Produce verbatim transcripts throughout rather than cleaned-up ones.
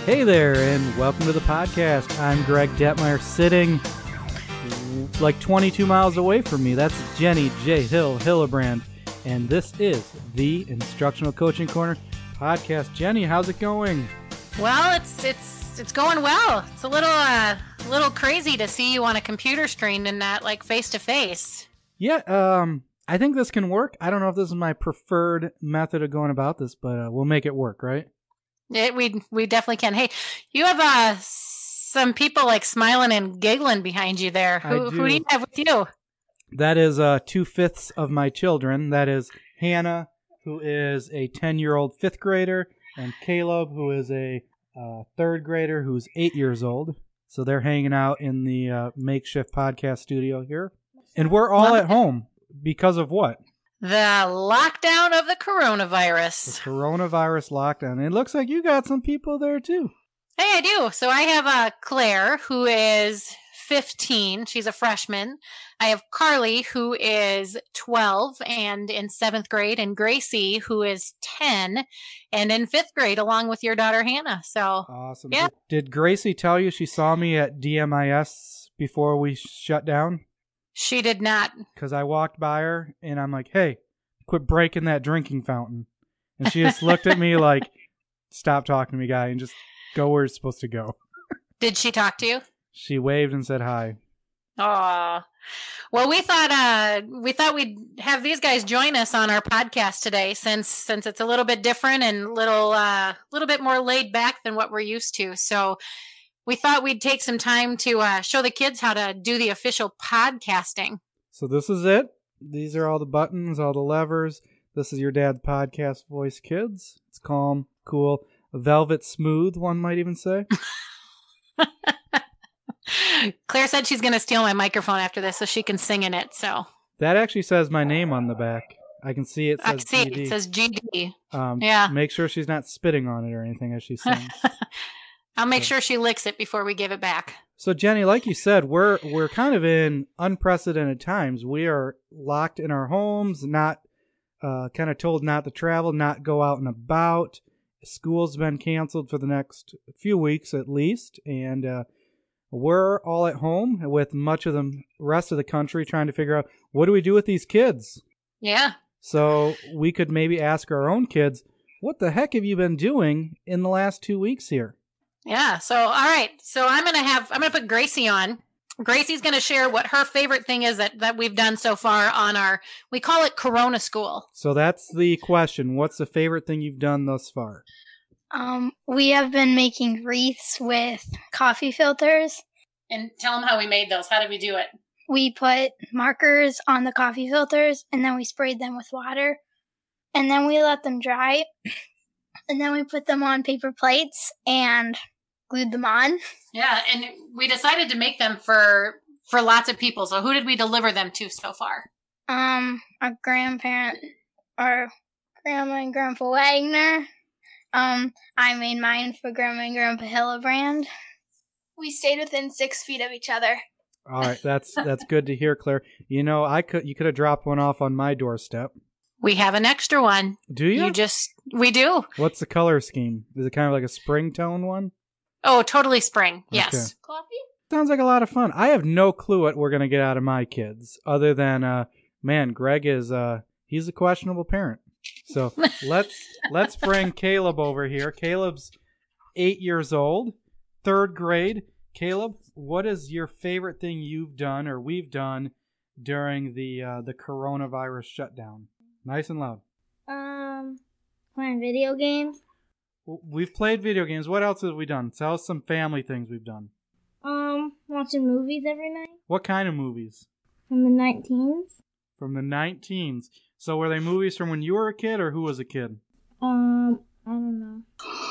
Hey there, and welcome to the podcast. I'm Greg Detmeyer, sitting like twenty-two miles away from me. That's Jenny J. Hill Hillebrand, and this is the Instructional Coaching Corner podcast. Jenny, how's it going? Well, it's it's it's going well. It's a little uh, little crazy to see you on a computer screen and not like face to face. Yeah, um, I think this can work. I don't know if this is my preferred method of going about this, but uh, we'll make it work, right? It, we we definitely can. Hey, you have uh, some people like smiling and giggling behind you there. Who do. who do you have with you? That is uh, two-fifths of my children. That is Hannah, who is a ten-year-old fifth grader, and Caleb, who is a uh, third grader who's eight years old. So they're hanging out in the uh, makeshift podcast studio here. And we're all at home because of what? The lockdown of the coronavirus. The coronavirus lockdown. It looks like you got some people there, too. Hey, I do. So I have uh, Claire, who is fifteen. She's a freshman. I have Carly, who is twelve and in seventh grade, and Gracie, who is ten and in fifth grade, along with your daughter, Hannah. So, awesome. Yeah. Did, did Gracie tell you she saw me at D M I S before we shut down? She did not. Because I walked by her, and I'm like, hey, quit breaking that drinking fountain. And she just looked at me like, stop talking to me, guy, and just go where you're supposed to go. Did she talk to you? She waved and said hi. Aw. Well, we thought uh, we thought we'd have these guys join us on our podcast today, since since it's a little bit different and a little uh, little bit more laid back than what we're used to. So we thought we'd take some time to uh, show the kids how to do the official podcasting. So this is it. These are all the buttons, all the levers. This is your dad's podcast voice, kids. It's calm, cool, velvet smooth, one might even say. Claire said she's going to steal my microphone after this so she can sing in it. So that actually says my name on the back. I can see it says I can see G D. it. It says G D. Um, yeah. Make sure she's not spitting on it or anything as she sings. I'll make sure she licks it before we give it back. So Jenny, like you said, we're we're kind of in unprecedented times. We are locked in our homes, not uh, kind of told not to travel, not go out and about. School's been canceled for the next few weeks at least, and uh, we're all at home with much of the rest of the country trying to figure out what do we do with these kids. Yeah. So we could maybe ask our own kids, what the heck have you been doing in the last two weeks here? Yeah. So, all right. So I'm going to have, I'm going to put Gracie on. Gracie's going to share what her favorite thing is that, that we've done so far on our, we call it Corona School. So that's the question. What's the favorite thing you've done thus far? Um, we have been making wreaths with coffee filters. And tell them how we made those. How did we do it? We put markers on the coffee filters, and then we sprayed them with water. And then we let them dry. And then we put them on paper plates and glued them on. Yeah, and we decided to make them for for lots of people. So who did we deliver them to so far? Um, our grandparent, our grandma and grandpa Wagner. Um, I made mine for grandma and grandpa Hillebrand. We stayed within six feet of each other. All right, that's that's good to hear, Claire. You know, I could you could have dropped one off on my doorstep. We have an extra one. Do you? You just we do. What's the color scheme? Is it kind of like a spring tone one? Oh, totally spring. Yes. Okay. Coffee? Sounds like a lot of fun. I have no clue what we're gonna get out of my kids, other than uh, man, Greg is uh, he's a questionable parent. So let's let's bring Caleb over here. Caleb's eight years old, third grade. Caleb, what is your favorite thing you've done or we've done during the uh, the coronavirus shutdown? Nice and loud. Um, playing video games. We've played video games. What else have we done? Tell us some family things we've done. Um, watching movies every night. What kind of movies? From the nineteens. From the nineteens. So were they movies from when you were a kid or who was a kid? Um, I don't know.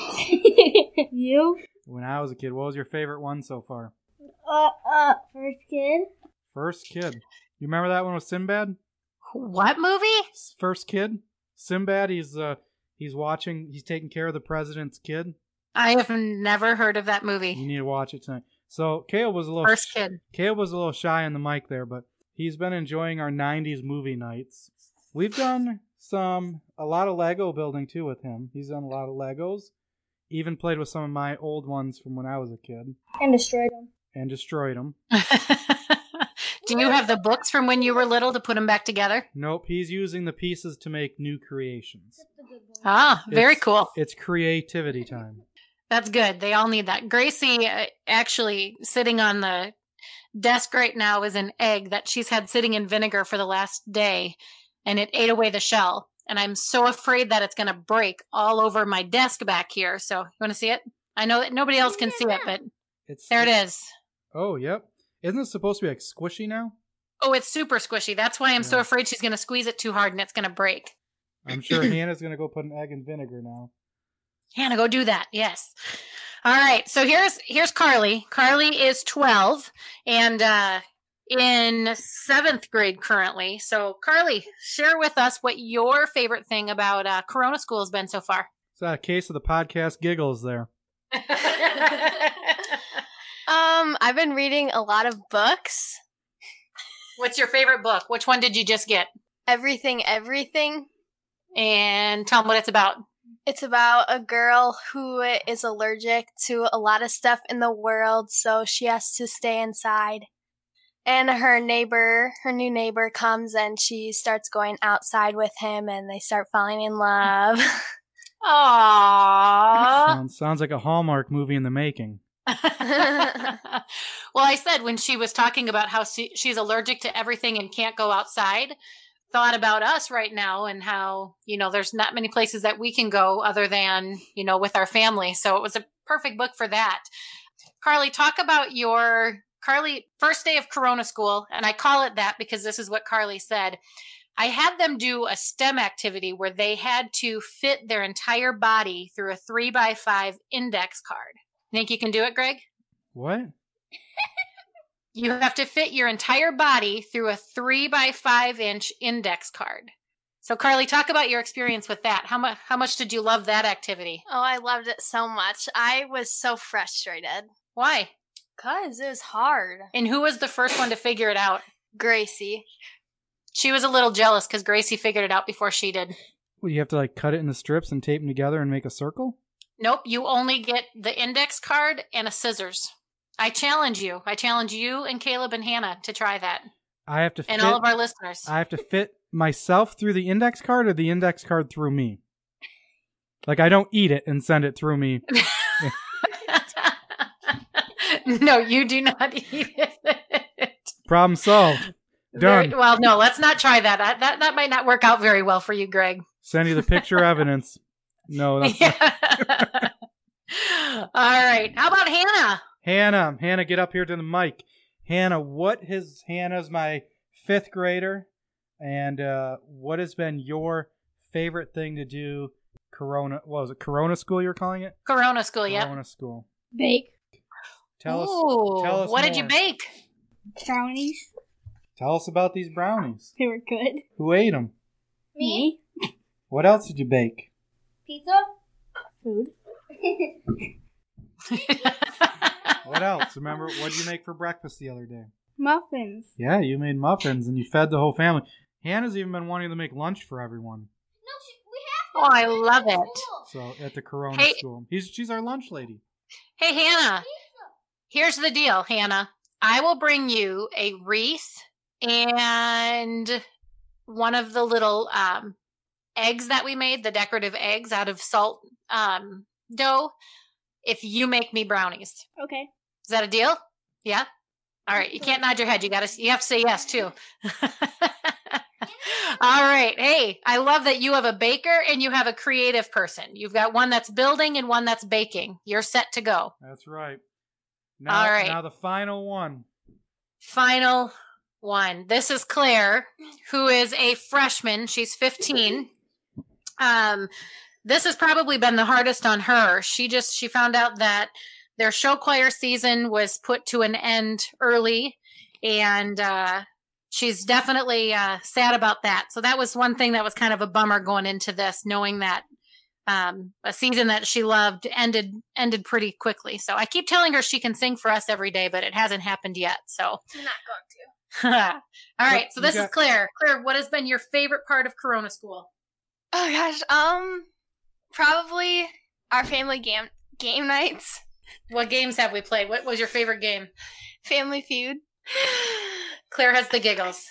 You? When I was a kid. What was your favorite one so far? Uh, uh, First Kid. First Kid. You remember that one with Sinbad? What movie? First Kid. Sinbad, he's uh he's watching, he's taking care of the president's kid. I have never heard of that movie. You need to watch it tonight. So Caleb was a little First Kid. Caleb was a little shy on the mic there, but he's been enjoying our nineties movie nights. We've done some a lot of Lego building too with him. He's done a lot of Legos. Even played with some of my old ones from when I was a kid. And destroyed them. And destroyed them. Do you have the books from when you were little to put them back together? Nope, he's using the pieces to make new creations. Ah, very It's- cool. It's creativity time. That's good. They all need that. Gracie, uh, actually, sitting on the desk right now is an egg that she's had sitting in vinegar for the last day, and it ate away the shell. And I'm so afraid that it's going to break all over my desk back here. So, you want to see it? I know that nobody else can see it, but It's there it is. Oh, yep. Isn't it supposed to be like squishy now? Oh, it's super squishy. That's why I'm so Yeah. afraid she's going to squeeze it too hard and it's going to break. I'm sure Hannah's going to go put an egg in vinegar now. Hannah, go do that. Yes. All right. So here's here's Carly. Carly is twelve and uh, in seventh grade currently. So Carly, share with us what your favorite thing about uh, Corona School has been so far. It's a case of the podcast giggles there. Um, I've been reading a lot of books. What's your favorite book? Which one did you just get? Everything, Everything. And tell them what it's about. It's about a girl who is allergic to a lot of stuff in the world, so she has to stay inside. And her neighbor, her new neighbor comes and she starts going outside with him and they start falling in love. Aww. Sounds, sounds like a Hallmark movie in the making. Well, I said when she was talking about how she, she's allergic to everything and can't go outside, thought about us right now and how, you know, there's not many places that we can go other than, you know, with our family. So it was a perfect book for that. Carly, talk about your Carly first day of Corona School. And I call it that because this is what Carly said. I had them do a STEM activity where they had to fit their entire body through a three by five index card. Think you can do it, Greg? What? You have to fit your entire body through a three by five inch index card. So, Carly, talk about your experience with that. How much? How much did you love that activity? Oh, I loved it so much. I was so frustrated. Why? Because it was hard. And who was the first one to figure it out? Gracie. She was a little jealous because Gracie figured it out before she did. Well, you have to like cut it into strips and tape them together and make a circle? Nope, you only get the index card and a scissors. I challenge you. I challenge you and Caleb and Hannah to try that. I have to And fit, all of our listeners. I have to fit myself through the index card or the index card through me? Like I don't eat it and send it through me. No, you do not eat it. Problem solved. Very, Done. well, no, let's not try that. that. That that might not work out very well for you, Greg. Send you the picture evidence. No, that's Yeah. not. All right. How about Hannah? Hannah. Hannah, get up here to the mic. Hannah, what has Hannah's my fifth grader, and uh, what has been your favorite thing to do? Corona, what was it? Corona School, you're calling it? Corona School, yep. Corona School. Bake Tell us. Ooh, tell us what did you more. bake? brownies. Tell us about these brownies. They were good. Who ate them? Me? What else did you bake? Pizza? Food. What else? Remember, what did you make for breakfast the other day? Muffins. Yeah, you made muffins and you fed the whole family. Hannah's even been wanting to make lunch for everyone. Oh, I love it. So at the Corona Hey. School, he's she's our lunch lady. Hey, Hannah. Here's the deal, Hannah. I will bring you a wreath and one of the little um, eggs that we made, the decorative eggs out of salt um, dough, if you make me brownies. Okay. Is that a deal? Yeah? All right. You can't nod your head. You got to. You have to say yes too. All right. Hey, I love that you have a baker and you have a creative person. You've got one that's building and one that's baking. You're set to go. That's right. Now, All right. now the final one. Final one. This is Claire, who is a freshman. She's fifteen. Um, this has probably been the hardest on her. She just she found out that their show choir season was put to an end early, and uh, she's definitely uh, sad about that. So that was one thing that was kind of a bummer going into this, knowing that um, a season that she loved ended ended pretty quickly. So I keep telling her she can sing for us every day, but it hasn't happened yet. So I'm not going to. all right. So You this got- is Claire. Claire, what has been your favorite part of Corona School? Oh gosh, um, probably our family gam- Game nights. What games have we played? What was your favorite game? Family Feud. Claire has the giggles.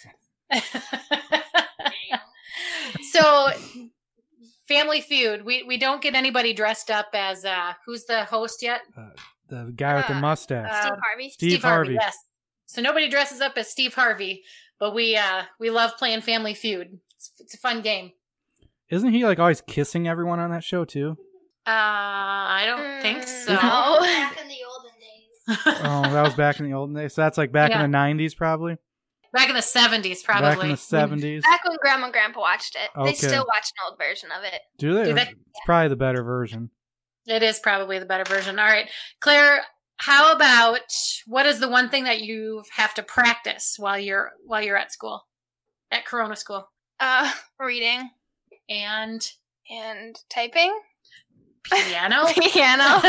So, Family Feud. We we don't get anybody dressed up as uh, who's the host yet? Uh, the guy with the Uh, mustache. uh, Steve Harvey. Steve, Steve Harvey. Yes. So nobody dresses up as Steve Harvey, but we uh we love playing Family Feud. It's, it's a fun game. Isn't he like always kissing everyone on that show too? Uh, I don't think Mm, so. No. Back in the olden days. Oh, that was back in the olden days. So that's like back Yeah. in the nineties, probably. Back in the seventies, probably. Back in the seventies. Back when Grandma and Grandpa watched it. Okay. They still watch an old version of it. Do they? Do they? It's probably the better version. It is probably the better version. All right, Claire. How about what is the one thing that you have to practice while you're while you're at school, at Corona School, Uh, reading and and typing. piano? Piano.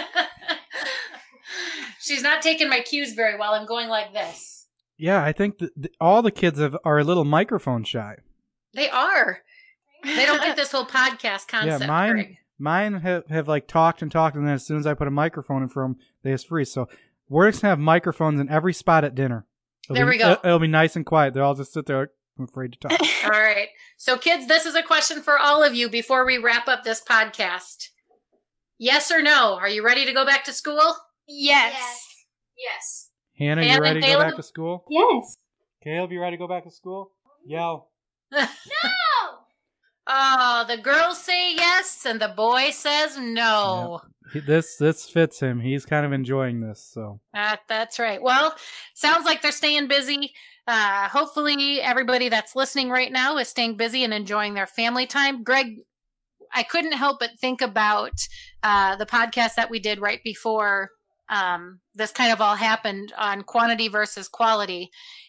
She's not taking my cues very well. I'm going like this. Yeah, I think that th- all the kids have, are a little microphone shy. They are. They don't get this whole podcast concept. yeah, mine Greg. mine have, have like talked and talked, and then as soon as I put a microphone in front of them, they just freeze. So we're just gonna have microphones in every spot at dinner. It'll There be, we go. It'll, it'll be nice and quiet. They'll all just sit there. I'm afraid to talk. All right. So, kids, this is a question for all of you before we wrap up this podcast. Yes or no? Are you ready to go back to school? Yes. Yes. Hannah, you Hannah, ready to go Caleb? back to school? Yes. Caleb, you ready to go back to school? Yell. No. Oh, the girls say yes, and the boy says no. He, this this fits him. He's kind of enjoying this. So That, that's right. Well, sounds like they're staying busy. Uh, hopefully, everybody that's listening right now is staying busy and enjoying their family time. Greg, I couldn't help but think about uh, the podcast that we did right before um, this kind of all happened on quantity versus quality.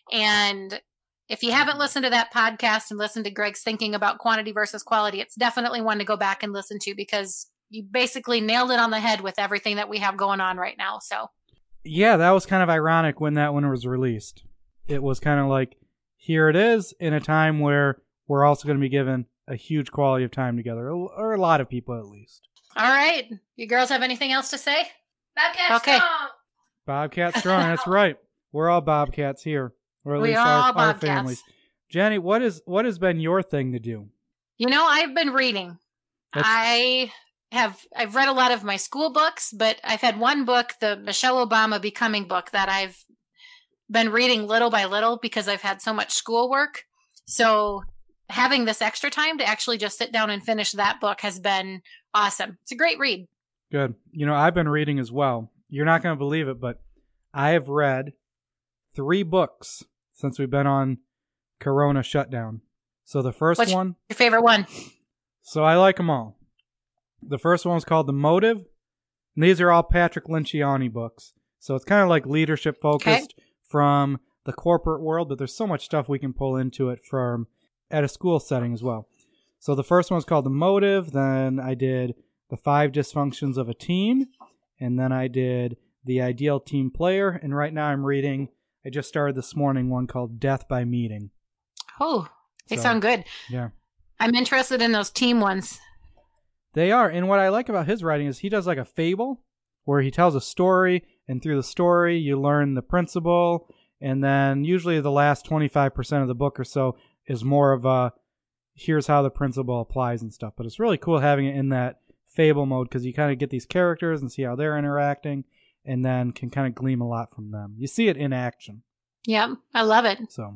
And if you haven't listened to that podcast and listened to Greg's thinking about quantity versus quality, it's definitely one to go back and listen to because you basically nailed it on the head with everything that we have going on right now. So, yeah, that was kind of ironic when that one was released. It was kind of like, here it is in a time where we're also going to be given a huge quality of time together, or a lot of people at least. all right. You girls have anything else to say? Bobcat Okay. strong. Bobcat strong. That's right. We're all Bobcats here, or at We least are our, all our Bobcats. families. Jenny, what is what has been your thing to do? You know, I've been reading. That's- I have I've read a lot of my school books, but I've had one book, the Michelle Obama Becoming book, that I've been reading little by little because I've had so much schoolwork. So having this extra time to actually just sit down and finish that book has been awesome. It's a great read. Good. You know, I've been reading as well. You're not going to believe it, but I have read three books since we've been on Corona shutdown. So the first What's one, Your favorite one? so I like them all. The first one is called The Motive. And these are all Patrick Lencioni books. So it's kind of like leadership focused from the corporate world, but there's so much stuff we can pull into it from at a school setting as well. So the first one was called The Motive. Then I did The Five Dysfunctions of a Team. And then I did The Ideal Team Player. And right now I'm reading, I just started this morning, one called Death by Meeting. Oh, they So, sound good. Yeah. I'm interested in those team ones. They are. And what I like about his writing is he does like a fable where he tells a story, and through the story you learn the principle, and then usually the last twenty-five percent of the book or so is more of a here's how the principle applies and stuff. But it's really cool having it in that fable mode because you kind of get these characters and see how they're interacting, and then can kind of glean a lot from them. You see it in action. Yep, I love it. So,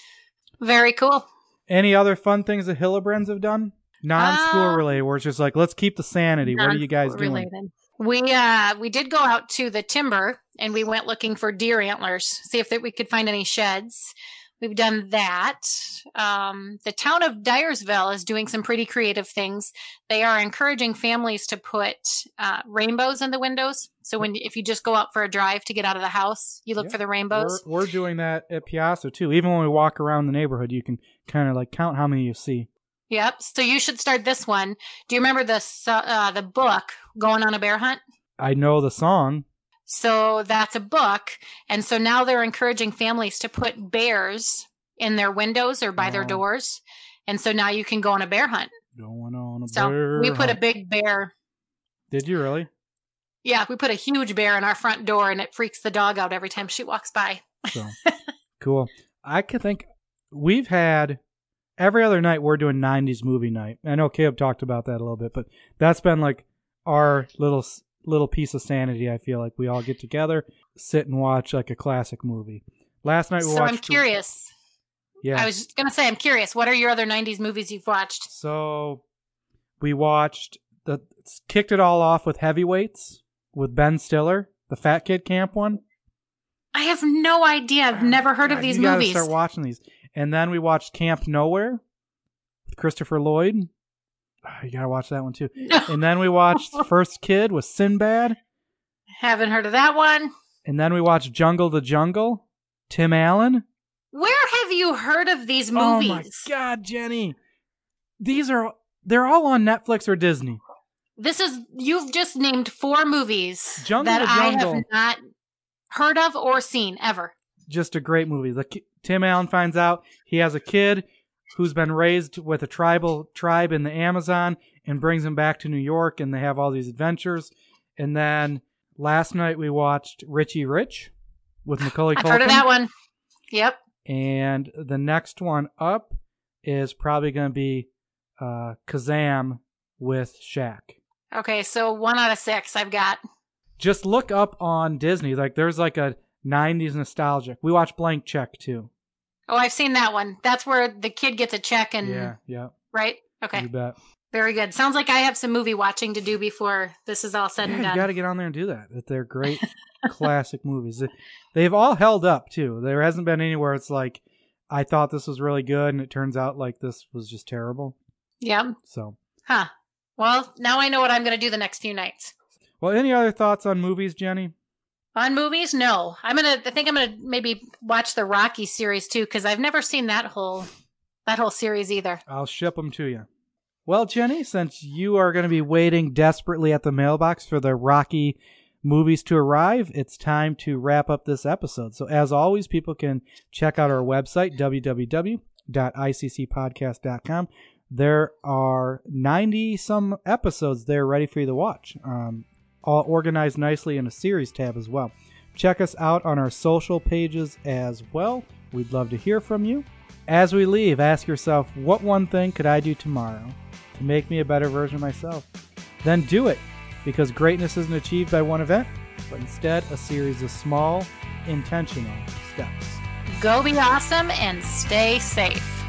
Very cool. any other fun things that Hillebrands have done? Non-school Uh, related, where it's just like, let's keep the sanity. What are you guys doing? Related. We uh we did go out to the timber and we went looking for deer antlers, see if that we could find any sheds. We've done that. Um, the town of Dyersville is doing some pretty creative things. They are encouraging families to put uh, rainbows in the windows. So when if you just go out for a drive to get out of the house, you look Yeah. for the rainbows. We're, we're doing that at Piazza too. Even when we walk around the neighborhood, you can kind of like count how many you see. Yep. So you should start this one. Do you remember the so- uh, the book Going on a Bear Hunt? I know the song. So that's a book. And so now they're encouraging families to put bears in their windows or by their Oh. doors. And so now you can go on a bear hunt. Going on a So bear we put a hunt. big bear. Did you really? Yeah, we put a huge bear in our front door, and it freaks the dog out every time she walks by. So cool. I could think we've had every other night we're doing nineties movie night. I know Caleb talked about that a little bit, but that's been like our little little piece of sanity. I feel like we all get together, sit and watch like a classic movie. Last night we so watched. I'm curious. Yeah. I was going to say, I'm curious. What are your other nineties movies you've watched? So we watched the kicked it all off with Heavyweights with Ben Stiller, the Fat Kid Camp one. I have no idea. I've never heard God, of these you gotta movies. Start watching these. And then we watched Camp Nowhere with Christopher Lloyd. Oh, you gotta watch that one too. And then we watched First Kid with Sinbad. Haven't heard of that one. And then we watched Jungle the Jungle, Tim Allen. Where have you heard of these movies? Oh my God, Jenny. These are, they're all on Netflix or Disney. This is, you've just named four movies Jungle that to I Jungle. have not heard of or seen ever. Just a great movie. The, ki- Tim Allen finds out he has a kid who's been raised with a tribal tribe in the Amazon and brings him back to New York, and they have all these adventures. And then last night we watched Richie Rich with Macaulay Culkin. I've heard of that one. Yep. And the next one up is probably going to be uh, Kazam with Shaq. Okay, so one out of six I've got. Just look up on Disney. Like there's like a nineties nostalgic. We watched Blank Check too. Oh, I've seen that one. That's where the kid gets a check and... Yeah, yeah. Right? Okay. You bet. Very good. Sounds like I have some movie watching to do before this is all said Yeah, and you done. got to get on there and do that. That They're great classic movies. They- They've all held up too. There hasn't been anywhere it's like, I thought this was really good and it turns out like this was just terrible. Yep. So, Huh. Well, now I know what I'm going to do the next few nights. well, any other thoughts on movies, Jenny? On movies? No. I'm going to, I think I'm going to maybe watch the Rocky series too, because I've never seen that whole, that whole series either. I'll ship them to you. Well, Jenny, since you are going to be waiting desperately at the mailbox for the Rocky movies to arrive, it's time to wrap up this episode. So as always, people can check out our website, w w w dot i c c podcast dot com. There are ninety some episodes there ready for you to watch, um, all organized nicely in a series tab as well. Check us out on our social pages as well. We'd love to hear from you. As we leave, ask yourself, what one thing could I do tomorrow to make me a better version of myself? Then do it, because greatness isn't achieved by one event, but instead a series of small, intentional steps. Go be awesome and stay safe.